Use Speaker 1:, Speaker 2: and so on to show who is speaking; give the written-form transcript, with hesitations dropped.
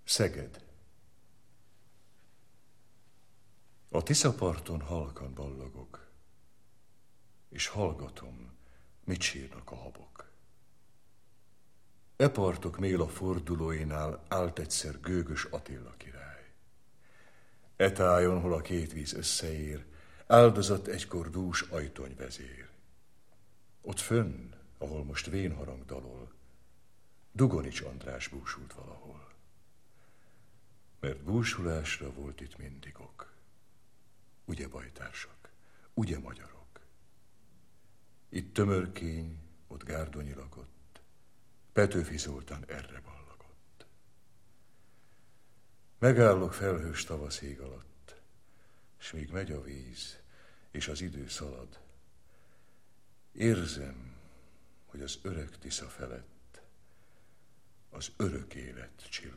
Speaker 1: Szeged. A Tiszaparton halkan ballagok, és hallgatom, mit sírnak a habok. E partok Méla fordulóinál állt egyszer Gőgös Attila király. E tájon, hol a két víz összeér, áldozott egykor dús ajtonyvezér. Ott fönn, ahol most vénharang dalol, Dugonics András búsult valahol. Mert búsulásra volt itt mindig ok. Ugye, bajtársak, ugye, magyarok? Itt Tömörkény, ott Gárdonyi lakott, Petőfi Zoltán erre ballagott. Megállok felhős tavasz ég alatt, s míg megy a víz, és az idő szalad, érzem, hogy az öreg Tisza felett az örök élet csillog.